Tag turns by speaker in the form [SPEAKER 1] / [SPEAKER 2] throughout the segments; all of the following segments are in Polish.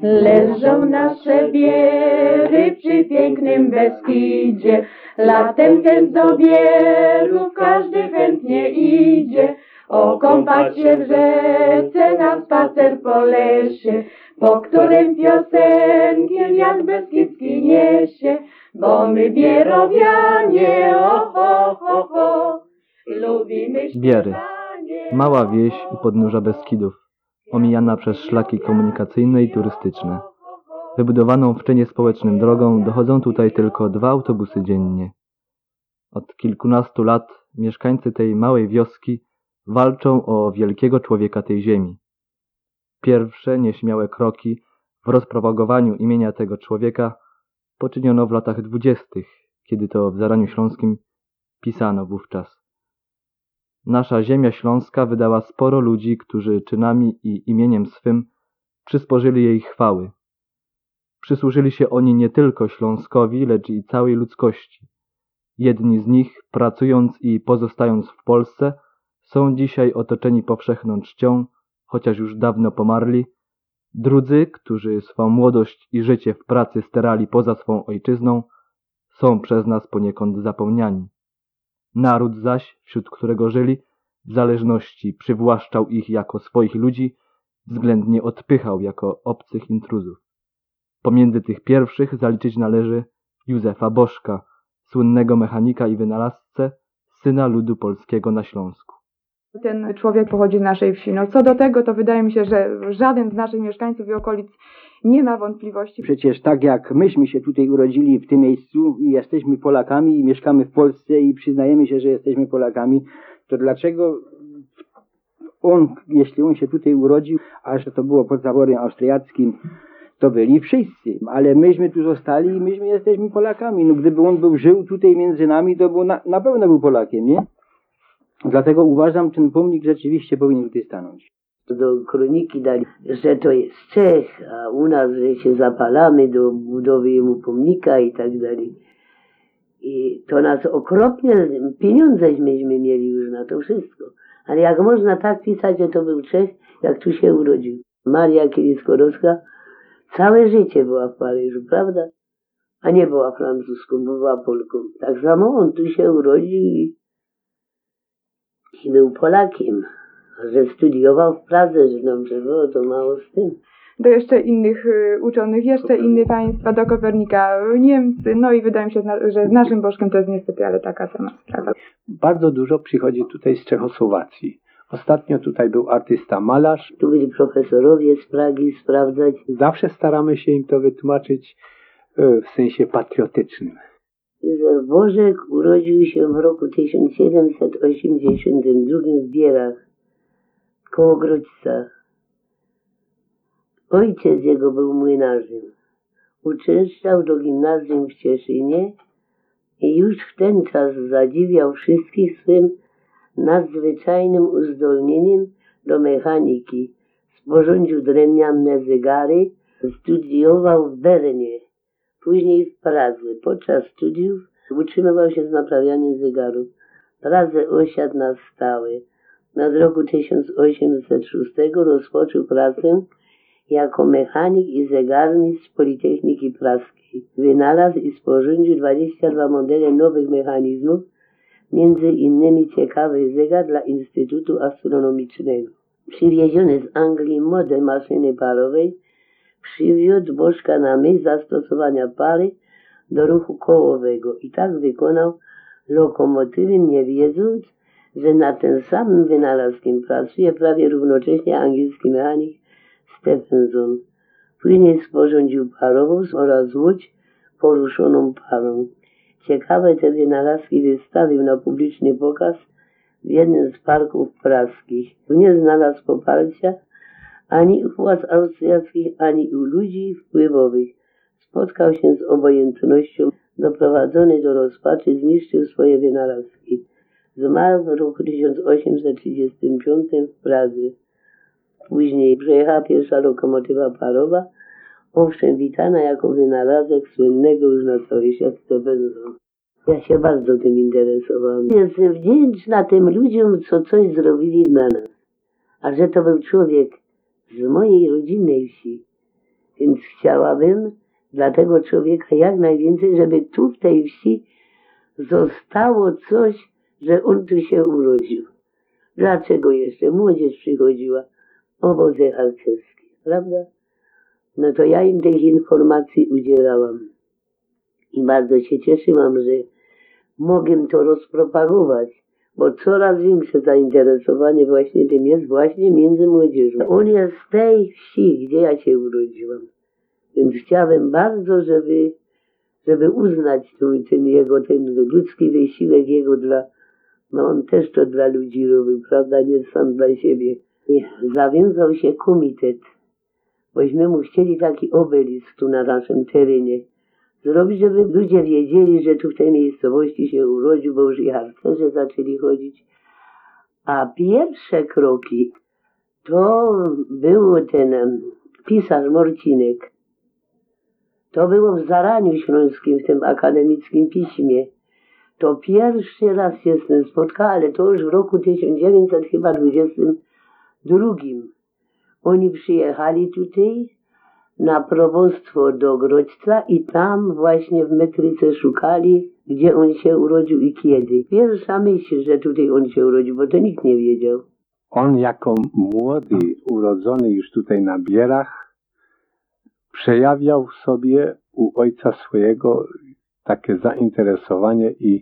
[SPEAKER 1] Leżą nasze wiery przy pięknym Beskidzie, latem też do Bierów każdy chętnie idzie. Okąpać się w rzece, na spacer po lesie, po którym piosenki wiatr beskidzki niesie. Bo my Bierowianie, lubimy
[SPEAKER 2] Biery. Mała wieś u podnóża Beskidów, omijana przez szlaki komunikacyjne i turystyczne. Wybudowaną w czynie społecznym drogą dochodzą tutaj tylko 2 autobusy dziennie. Od kilkunastu lat mieszkańcy tej małej wioski walczą o wielkiego człowieka tej ziemi. Pierwsze nieśmiałe kroki w rozpropagowaniu imienia tego człowieka poczyniono w latach 20., kiedy to w Zaraniu Śląskim pisano wówczas: nasza ziemia śląska wydała sporo ludzi, którzy czynami i imieniem swym przysporzyli jej chwały. Przysłużyli się oni nie tylko Śląskowi, lecz i całej ludzkości. Jedni z nich, pracując i pozostając w Polsce, są dzisiaj otoczeni powszechną czcią, chociaż już dawno pomarli. Drudzy, którzy swą młodość i życie w pracy sterali poza swą ojczyzną, są przez nas poniekąd zapomniani. Naród zaś, wśród którego żyli, w zależności przywłaszczał ich jako swoich ludzi, względnie odpychał jako obcych intruzów. Pomiędzy tych pierwszych zaliczyć należy Józefa Bożka, słynnego mechanika i wynalazcę, syna ludu polskiego na Śląsku.
[SPEAKER 3] Ten człowiek pochodzi z naszej wsi. No co do tego, to wydaje mi się, że żaden z naszych mieszkańców i okolic nie ma wątpliwości.
[SPEAKER 4] Przecież tak jak myśmy się tutaj urodzili w tym miejscu i jesteśmy Polakami i mieszkamy w Polsce i przyznajemy się, że jesteśmy Polakami, to dlaczego on, jeśli on się tutaj urodził, a że to było pod zaborem austriackim, to byli wszyscy, ale myśmy tu zostali i myśmy jesteśmy Polakami. No gdyby on żył tutaj między nami, to na pewno był Polakiem, nie? Dlatego uważam, ten pomnik rzeczywiście powinien tutaj stanąć.
[SPEAKER 5] Do kroniki dali, że to jest Czech, a u nas, że się zapalamy do budowy jemu pomnika i tak dalej. I to nas okropnie, pieniądze myśmy mieli już na to wszystko. Ale jak można tak pisać, że to był Czech, jak tu się urodził. Maria Curie-Skłodowska całe życie była w Paryżu, prawda? A nie była Francuską, była Polką. Tak samo on tu się urodził i był Polakiem. A że studiował w Pradze, że dobrze było, to mało z tym.
[SPEAKER 3] Do jeszcze innych uczonych, jeszcze inne państwa, do Kopernika, Niemcy, no i wydaje mi się, że z naszym Bożkiem to jest niestety, ale taka sama sprawa.
[SPEAKER 6] Bardzo dużo przychodzi tutaj z Czechosłowacji. Ostatnio tutaj był artysta malarz.
[SPEAKER 5] Tu byli profesorowie z Pragi sprawdzać.
[SPEAKER 6] Zawsze staramy się im to wytłumaczyć w sensie patriotycznym.
[SPEAKER 5] Józef Bożek urodził się w roku 1782 w Bierach, koło Grodźca. Ojciec jego był młynarzem. Uczęszczał do gimnazjum w Cieszynie i już w ten czas zadziwiał wszystkich swym nadzwyczajnym uzdolnieniem do mechaniki. Sporządził drewniane zegary, studiował w Bernie, później w Pradze. Podczas studiów utrzymywał się z naprawianiem zegarów. W Pradze osiadł na stałe. Nad roku 1806 rozpoczął pracę jako mechanik i zegarmistrz Politechniki Praskiej. Wynalazł i sporządził 22 modele nowych mechanizmów, między innymi ciekawy zegar dla Instytutu Astronomicznego. Przywieziony z Anglii model maszyny parowej przywiódł Bożka na myśl zastosowania pary do ruchu kołowego i tak wykonał lokomotywy, nie wiedząc, że nad tym samym wynalazkiem pracuje prawie równocześnie angielski mechanik Stephenson. Później sporządził parowóz oraz łódź poruszoną parą. Ciekawe te wynalazki wystawił na publiczny pokaz w jednym z parków praskich. Nie znalazł poparcia ani u władz austriackich, ani u ludzi wpływowych. Spotkał się z obojętnością, doprowadzony do rozpaczy, zniszczył swoje wynalazki. Zmarł w roku 1835 w Pradze. Później przyjechała pierwsza lokomotywa parowa, owszem witana jako wynalazek słynnego już na cały świat Stephensona. Ja się bardzo tym interesowałam. Jestem wdzięczna tym ludziom, co coś zrobili dla nas. A że to był człowiek z mojej rodzinnej wsi, więc Więc chciałabym dla tego człowieka jak najwięcej, żeby tu w tej wsi zostało coś, że on tu się urodził. Dlaczego jeszcze młodzież przychodziła? Obozy harcerskie, prawda? No to ja im tych informacji udzielałam. I bardzo się cieszyłam, że mogę to rozpropagować, bo coraz większe zainteresowanie właśnie tym jest właśnie między młodzieżą. On jest z tej wsi, gdzie ja się urodziłam. Więc chciałem bardzo, żeby uznać ten ludzki wysiłek jego no on też to dla ludzi robił, prawda, nie sam dla siebie. I zawiązał się komitet, bośmy mu chcieli taki obelisk tu na naszym terenie zrobić, żeby ludzie wiedzieli, że tu w tej miejscowości się urodził, bo już i harcerze zaczęli chodzić. A pierwsze kroki to był ten pisarz Morcinek. To było w Zaraniu Śląskim, w tym akademickim piśmie. To pierwszy raz się z tym spotkał, ale to już w roku 1922. Oni przyjechali tutaj na probostwo do Grodźca i tam właśnie w metryce szukali, gdzie on się urodził i kiedy. Pierwsza myśl, że tutaj on się urodził, bo to nikt nie wiedział.
[SPEAKER 6] On jako młody, urodzony już tutaj na Bierach, przejawiał w sobie u ojca swojego takie zainteresowanie i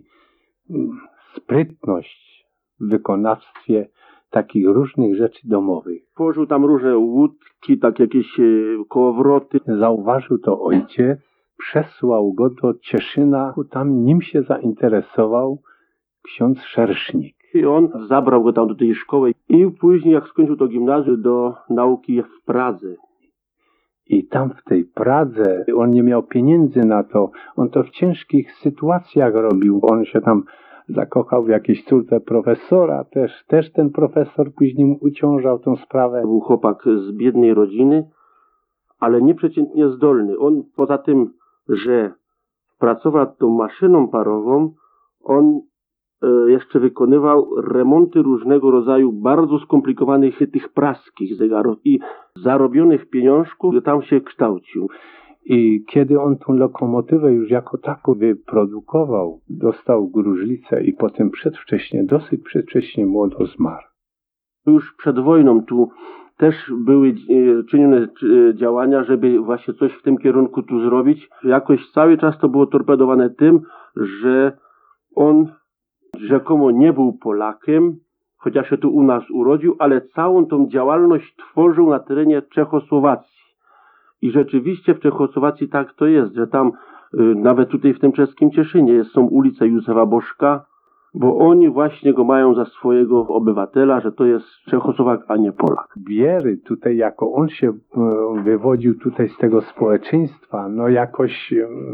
[SPEAKER 6] sprytność w wykonawstwie takich różnych rzeczy domowych.
[SPEAKER 7] Położył tam różne łódki, tak jakieś kołowroty.
[SPEAKER 6] Zauważył to ojciec, przesłał go do Cieszyna, tam nim się zainteresował ksiądz Szersznik.
[SPEAKER 7] I on zabrał go tam do tej szkoły i później jak skończył to gimnazjum do nauki w Pradze.
[SPEAKER 6] I tam w tej Pradze on nie miał pieniędzy na to. On to w ciężkich sytuacjach robił. On się tam zakochał w jakiejś córce profesora. Też ten profesor później mu uciążał tą sprawę.
[SPEAKER 7] Był chłopak z biednej rodziny, ale nieprzeciętnie zdolny. On poza tym, że pracował tą maszyną parową, on jeszcze wykonywał remonty różnego rodzaju bardzo skomplikowanych tych praskich zegarów i zarobionych pieniążków tam się kształcił.
[SPEAKER 6] I kiedy on tą lokomotywę już jako taką wyprodukował, dostał gruźlicę i potem dosyć przedwcześnie młodo zmarł.
[SPEAKER 7] Już przed wojną tu też były czynione działania, żeby właśnie coś w tym kierunku tu zrobić. Jakoś cały czas to było torpedowane tym, że on rzekomo nie był Polakiem, chociaż się tu u nas urodził, ale całą tą działalność tworzył na terenie Czechosłowacji. I rzeczywiście w Czechosłowacji tak to jest, że tam nawet tutaj w tym czeskim Cieszynie są ulice Józefa Bożka, bo oni właśnie go mają za swojego obywatela, że to jest Czechosłowak, a nie Polak.
[SPEAKER 6] Wiery tutaj, jako on się wywodził tutaj z tego społeczeństwa, no jakoś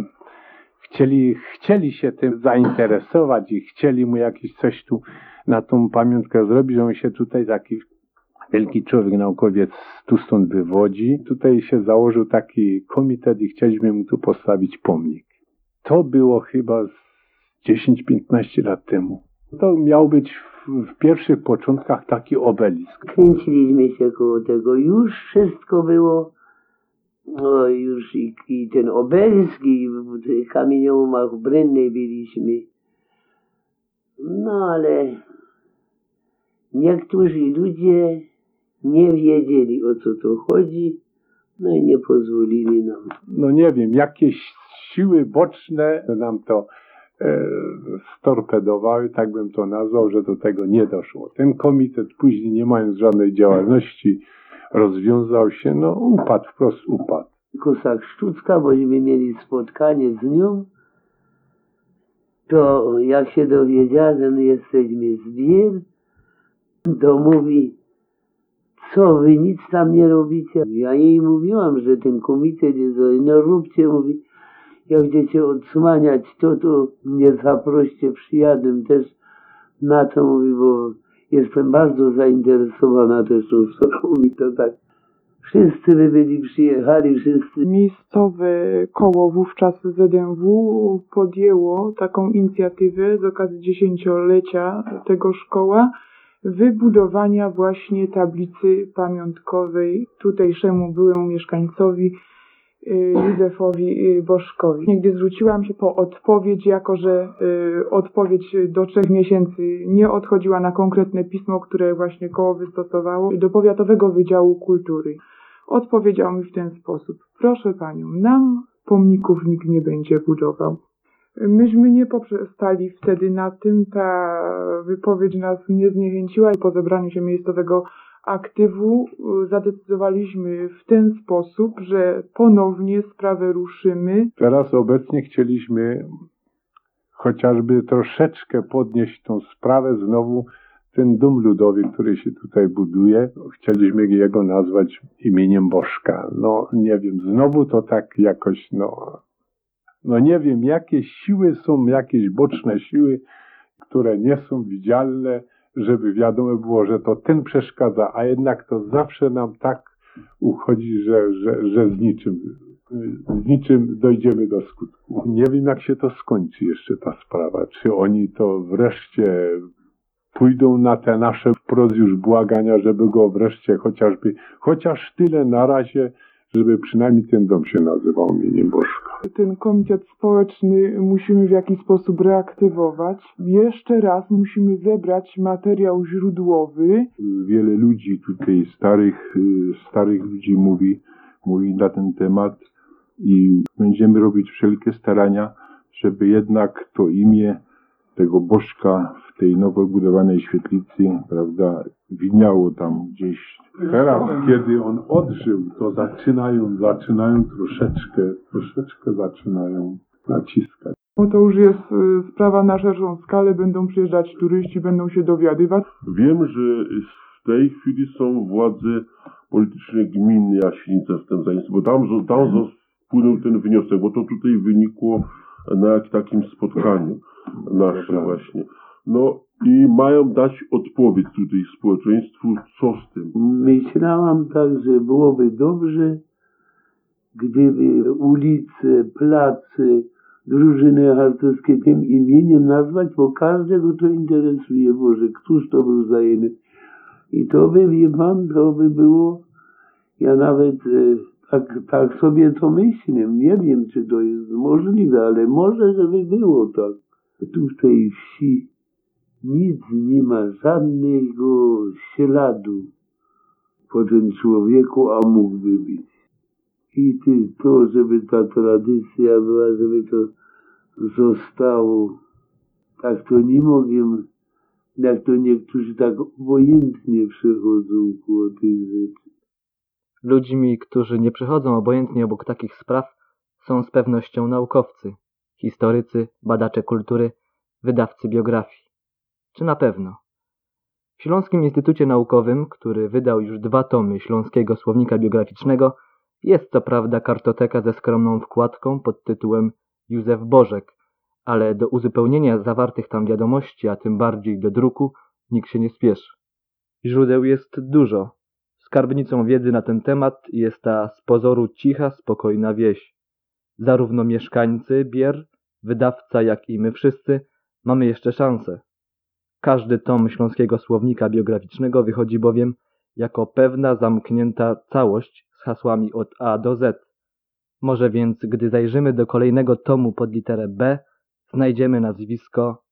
[SPEAKER 6] chcieli się tym zainteresować i chcieli mu jakieś coś tu na tą pamiątkę zrobić, że on się tutaj taki wielki człowiek, naukowiec tu stąd wywodzi. Tutaj się założył taki komitet i chcieliśmy mu tu postawić pomnik. To było chyba 10-15 lat temu. To miał być w pierwszych początkach taki obelisk.
[SPEAKER 5] Kręciliśmy się koło tego, już wszystko było. No już i ten obelisk, i w kamieniołomach w Brennej byliśmy. No ale niektórzy ludzie nie wiedzieli, o co to chodzi, no i nie pozwolili nam.
[SPEAKER 6] No nie wiem, jakieś siły boczne nam to storpedowały, tak bym to nazwał, że do tego nie doszło. Ten komitet później, nie mając żadnej działalności, rozwiązał się, no upadł, wprost upadł.
[SPEAKER 5] Kosak Szczucka, bośmy mieli spotkanie z nią, to jak się dowiedziała, że my jesteśmy z Bier, to mówi, co wy nic tam nie robicie. Ja jej mówiłam, że ten komitet jest, no róbcie, mówi, jak będziecie odsłaniać to mnie zaproście, przyjadę też na to, mówi, bo jestem bardzo zainteresowana też tą sprawą. Mówi to tak. Wszyscy by byli przyjechali, wszyscy.
[SPEAKER 3] Miejscowe koło wówczas ZMW podjęło taką inicjatywę z okazji 10-lecia tego szkoła wybudowania właśnie tablicy pamiątkowej tutejszemu byłemu mieszkańcowi Józefowi Bożkowi. Gdy zwróciłam się po odpowiedź, jako że odpowiedź do 3 miesięcy nie odchodziła na konkretne pismo, które właśnie koło wystosowało, do Powiatowego Wydziału Kultury. Odpowiedział mi w ten sposób: proszę panią, nam pomników nikt nie będzie budował. Myśmy nie poprzestali wtedy na tym, ta wypowiedź nas nie zniechęciła i po zebraniu się miejscowego aktywu zadecydowaliśmy w ten sposób, że ponownie sprawę ruszymy.
[SPEAKER 6] Teraz obecnie chcieliśmy chociażby troszeczkę podnieść tą sprawę znowu. Ten dom ludowy, który się tutaj buduje, chcieliśmy jego nazwać imieniem Bożka. No nie wiem, znowu to tak jakoś, no nie wiem, jakie siły są, jakieś boczne siły, które nie są widzialne, żeby wiadomo było, że to ten przeszkadza, a jednak to zawsze nam tak uchodzi, że z niczym dojdziemy do skutku. Nie wiem, jak się to skończy jeszcze ta sprawa. Czy oni to wreszcie pójdą na te nasze wprost już błagania, żeby go wreszcie chociaż tyle na razie, żeby przynajmniej ten dom się nazywał imieniem Bożka.
[SPEAKER 3] Ten komitet społeczny musimy w jakiś sposób reaktywować. Jeszcze raz musimy zebrać materiał źródłowy.
[SPEAKER 6] Wiele ludzi tutaj, starych ludzi mówi na ten temat i będziemy robić wszelkie starania, żeby jednak to imię tego Bożka w tej nowo budowanej świetlicy, prawda, widniało tam gdzieś. Teraz, kiedy on odżył, to zaczynają troszeczkę zaczynają naciskać.
[SPEAKER 3] No to już jest sprawa na szerszą skalę, będą przyjeżdżać turyści, będą się dowiadywać.
[SPEAKER 8] Wiem, że w tej chwili są władze polityczne gminy Jasienica z tym zajęte, bo tam wpłynął ten wniosek, bo to tutaj wynikło na takim spotkaniu naszym właśnie. No i mają dać odpowiedź tutaj społeczeństwu, co z tym.
[SPEAKER 9] Myślałam tak, że byłoby dobrze, gdyby ulice, place, drużyny harcerskie tym imieniem nazwać, bo każdego to interesuje, Boże, któż to był zajęty. I to by, wie pan, to by było, ja nawet tak sobie to myślę, nie wiem, czy to jest możliwe, ale może, żeby było tak. Tu w tej wsi nic nie ma, żadnego śladu po tym człowieku, a mógłby być. I to, żeby ta tradycja była, żeby to zostało, tak to nie mogę, jak to niektórzy tak obojętnie przechodzą koło tych rzeczy.
[SPEAKER 2] Ludźmi, którzy nie przechodzą obojętnie obok takich spraw, są z pewnością naukowcy, historycy, badacze kultury, wydawcy biografii. Czy na pewno? W Śląskim Instytucie Naukowym, który wydał już 2 tomy Śląskiego Słownika Biograficznego, jest co prawda kartoteka ze skromną wkładką pod tytułem Józef Bożek, ale do uzupełnienia zawartych tam wiadomości, a tym bardziej do druku, nikt się nie spieszy. Źródeł jest dużo. Skarbnicą wiedzy na ten temat jest ta z pozoru cicha, spokojna wieś. Zarówno mieszkańcy Bier, wydawca, jak i my wszyscy mamy jeszcze szansę. Każdy tom Śląskiego Słownika Biograficznego wychodzi bowiem jako pewna zamknięta całość z hasłami od A do Z. Może więc, gdy zajrzymy do kolejnego tomu pod literę B, znajdziemy nazwisko